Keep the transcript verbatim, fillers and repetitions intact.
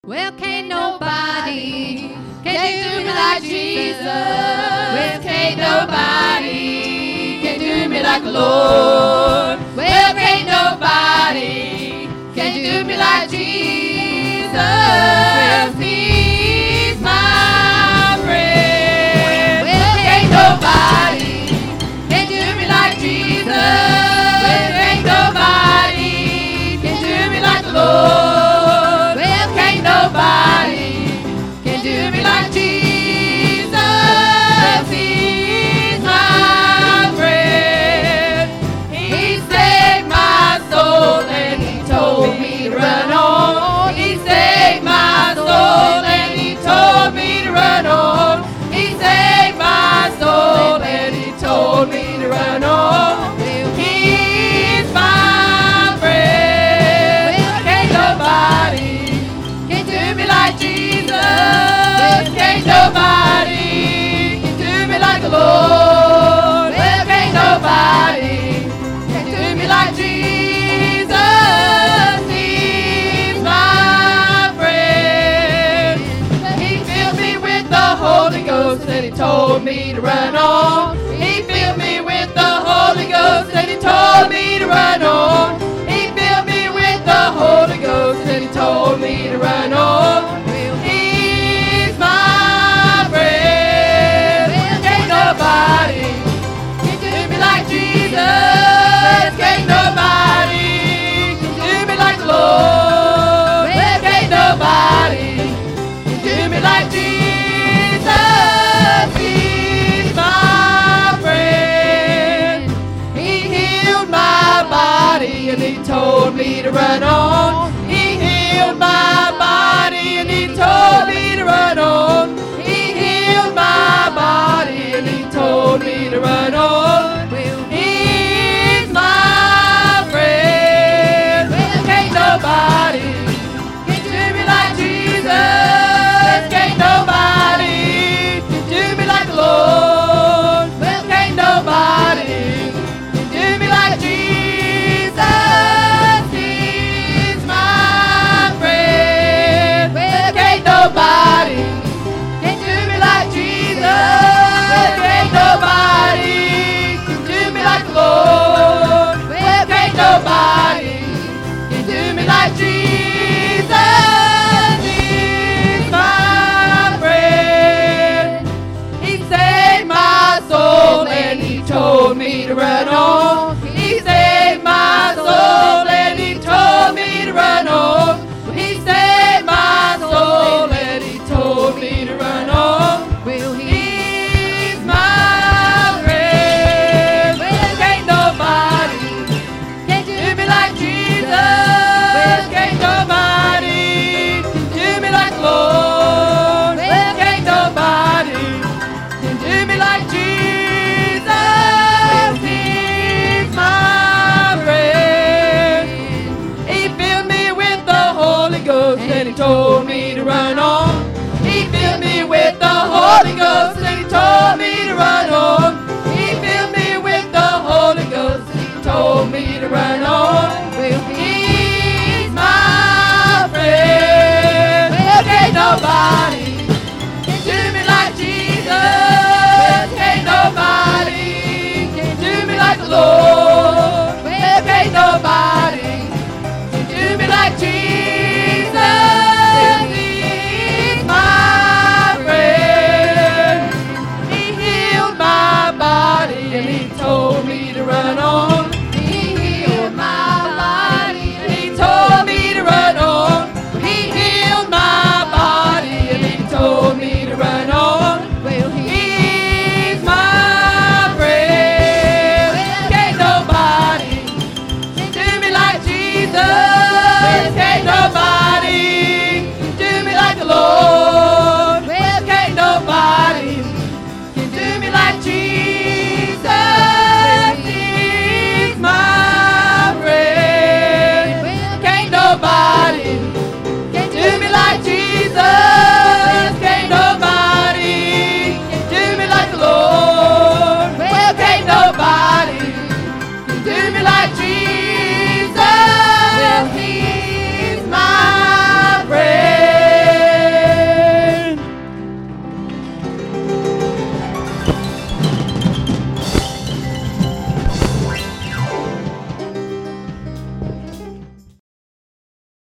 Well, can't nobody can do me like Jesus. Well, can't nobody can do me like the Lord. Well, can't nobody can do me like Jesus. He's my friend. Well, can't nobody can do me like Jesus. Well, can't nobody can do me like the Lord. Nobody can do me like Jesus. He's my friend. He saved my soul and he told me to run on. He saved my soul and he told me to run on. He saved my soul and he told me to run on. He's my friend. Can't nobody like Jesus. Can't nobody can do me like the Lord. Well, can't nobody can do me like Jesus. He's my friend. He filled me with the Holy Ghost and he told me to run on. He filled me with the Holy Ghost and he told me to run on. He filled me with the Holy Ghost and he told me to run on. Nobody can do me like Jesus. Can't nobody can do me like the Lord. Well, can't nobody can do me like Jesus. He's my friend. He healed my body and he told me to run on. He healed my body and he told me to run on. He healed my body and he told me to run on. Well, he's my friend. Well, can't nobody can do me like Jesus. Can't nobody can do me like the Lord. Well, can't nobody can do me like Jesus. He's my friend. Well, can't nobody can do me like Jesus. Nobody can do me like the Lord. Well, can't nobody can do me like Jesus. He's my friend. He saved my soul and he told me to run on. He saved my soul and he told me to run on. He saved my soul and he told me to run on. Will he? He told me to run on. He filled me with the Holy Ghost and he told me to run on.